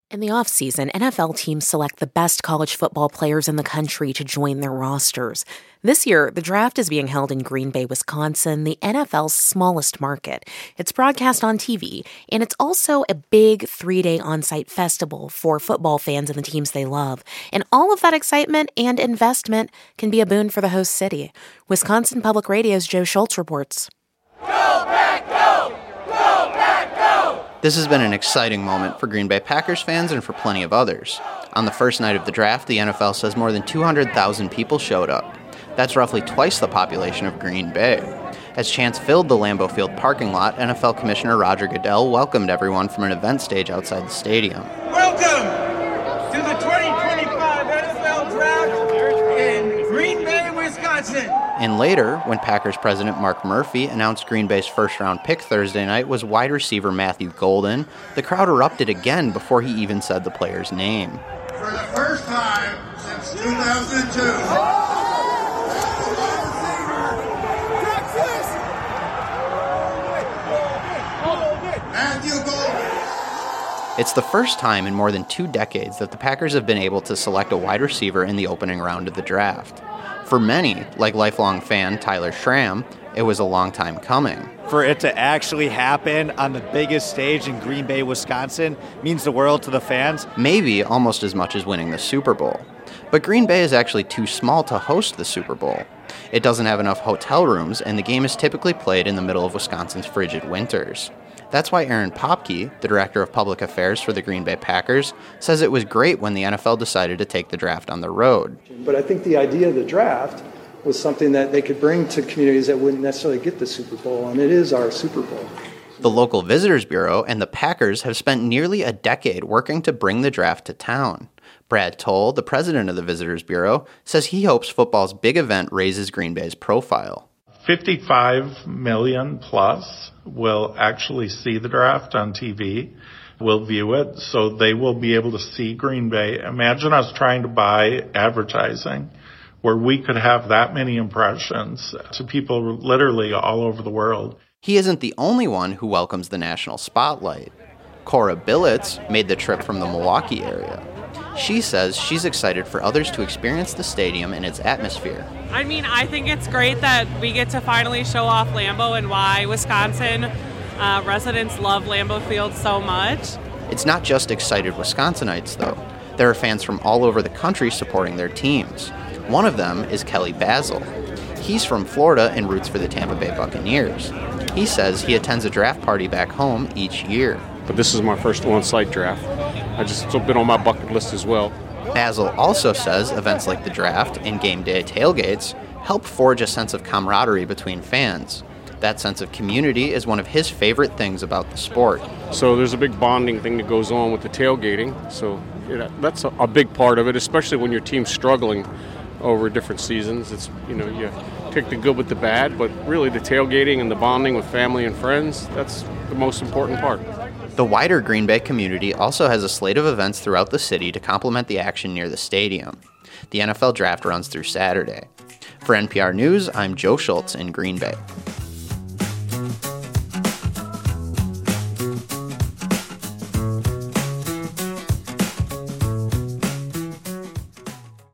In the offseason, NFL teams select the best college football players in the country to join their rosters. This year, the draft is being held in Green Bay, Wisconsin, the NFL's smallest market. It's broadcast on TV, and it's also a big 3-day on-site festival for football fans and the teams they love. And all of that excitement and investment can be a boon for the host city. Wisconsin Public Radio's Joe Schultz reports. Go Pack, go! Go Pack, go! This has been an exciting moment for Green Bay Packers fans and for plenty of others. On the first night of the draft, the NFL says more than 200,000 people showed up. That's roughly twice the population of Green Bay. As chants filled the Lambeau Field parking lot, NFL Commissioner Roger Goodell welcomed everyone from an event stage outside the stadium. Welcome to the 2025 NFL Draft in Green Bay, Wisconsin. And later, when Packers president Mark Murphy announced Green Bay's first-round pick Thursday night was wide receiver Matthew Golden, the crowd erupted again before he even said the player's name. For the first time since 2002. It's the first time in more than 2 decades that the Packers have been able to select a wide receiver in the opening round of the draft. For many, like lifelong fan Tyler Schramm, it was a long time coming. For it to actually happen on the biggest stage in Green Bay, Wisconsin, means the world to the fans. Maybe almost as much as winning the Super Bowl. But Green Bay is actually too small to host the Super Bowl. It doesn't have enough hotel rooms, and the game is typically played in the middle of Wisconsin's frigid winters. That's why Aaron Popke, the director of public affairs for the Green Bay Packers, says it was great when the NFL decided to take the draft on the road. But I think the idea of the draft was something that they could bring to communities that wouldn't necessarily get the Super Bowl, and it is our Super Bowl. The local Visitors Bureau and the Packers have spent nearly a decade working to bring the draft to town. Brad Toll, the president of the Visitors Bureau, says he hopes football's big event raises Green Bay's profile. 55 million plus will actually see the draft on TV, will view it, so they will be able to see Green Bay. Imagine us trying to buy advertising where we could have that many impressions to people literally all over the world. He isn't the only one who welcomes the national spotlight. Cora Billets made the trip from the Milwaukee area. She says she's excited for others to experience the stadium and its atmosphere. I mean, I think it's great that we get to finally show off Lambeau and why Wisconsin residents love Lambeau Field so much. It's not just excited Wisconsinites, though. There are fans from all over the country supporting their teams. One of them is Kelly Basil. He's from Florida and roots for the Tampa Bay Buccaneers. He says he attends a draft party back home each year. But this is my first on-site draft. It's been on my bucket list as well. Basil also says events like the draft and game day tailgates help forge a sense of camaraderie between fans. That sense of community is one of his favorite things about the sport. So there's a big bonding thing that goes on with the tailgating. So that's a big part of it, especially when your team's struggling over different seasons. It's, you take the good with the bad, but really the tailgating and the bonding with family and friends, that's the most important part. The wider Green Bay community also has a slate of events throughout the city to complement the action near the stadium. The NFL Draft runs through Saturday. For NPR News, I'm Joe Schultz in Green Bay.